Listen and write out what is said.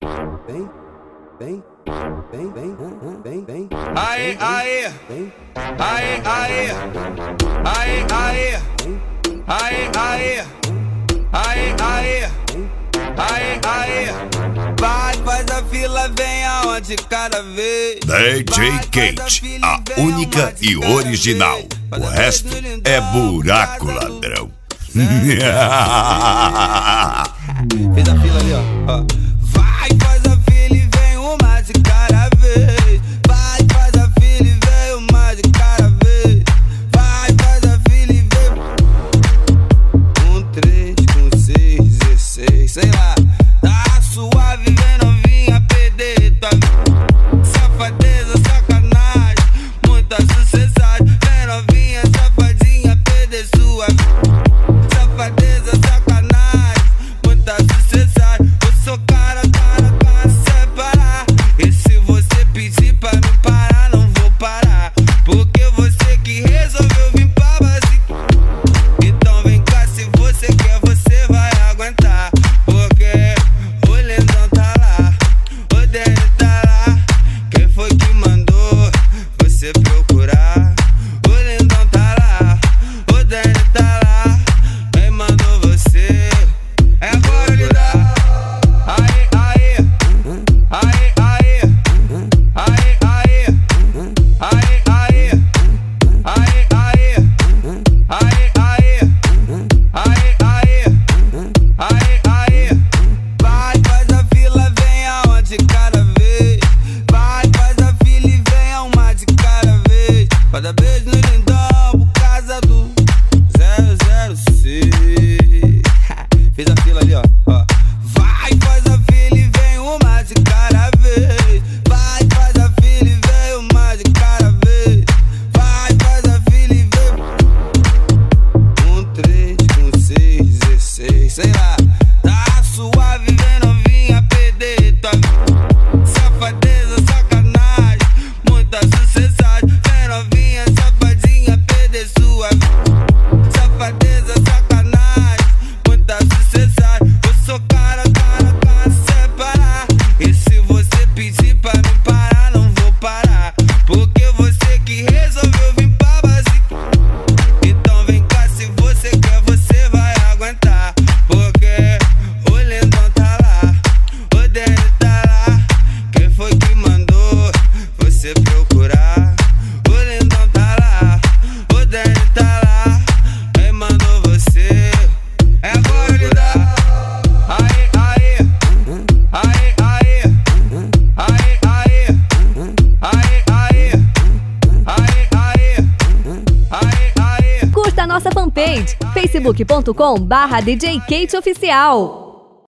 Aê, aê, aê, aê, aê, aê, aê, aê, aê, aê, aê, aê. Vai, faz a fila, vem aonde cada vez. DJ Kate, a única e original. O resto é buraco, ladrão. Fez a fila ali, ó. Vai, faz a fila e vem uma de cada vez. Vai, faz a fila e vem uma de cada vez. Vai, faz a fila e vem com 3, com 6, 16, sei lá. Tá suave, vem novinha, perder tua safadeza, sacanagem, muita sucessagem. Vem novinha, safadinha, perder sua safadeza, sacanagem, muita sucessagem. Eu sou cara separar. E se você pedir pra não parar, não vou parar. Porque você que resolveu vir pra base. Então vem cá, se você quer, você vai aguentar. Porque o lindão tá lá, o Danny tá lá. Quem foi que mandou você procurar? O lindão tá lá, o Danny tá lá. Quem mandou você? É agora ele dá. Aê, aê, aê, aê, aê, aê, aê, aê, aê, aê, aê, aê, aê, aê, aê, aê. Vai, faz a fila, vem aonde cada vez. Vai, faz a fila e vem a uma de cada vez. Cada beijo no lindão, por causa do 006. Fez a fila ali, ó. Vai, faz a fila e vem uma de cada vez. Vai, faz a fila e vem uma de cada vez. Vai, faz a fila e vem com 3, com 6, 16, sei lá. Tá suave, vem novinha, perder tua safadeza, sacanagem, muita sucessagem. Vem novinha, safadinha, perder sua safadeza, sacanagem, muita sucessagem. Eu sou cara separar. E se você pedir pra não parar, não vou parar. Porque você que resolveu vir pra base. Então vem cá, se você quer, você vai aguentar. Porque o lindão tá lá, o Danny tá lá. Quem foi que mandou você procurar? O lindão tá lá, o Danny tá lá. Quem mandou você? É agora ele dá. Aê, aê, aê, aê, aê, aê, aê, aê, aê, aê, aê, aê. Curta a nossa fanpage facebook.com/DJ Kate Oficial.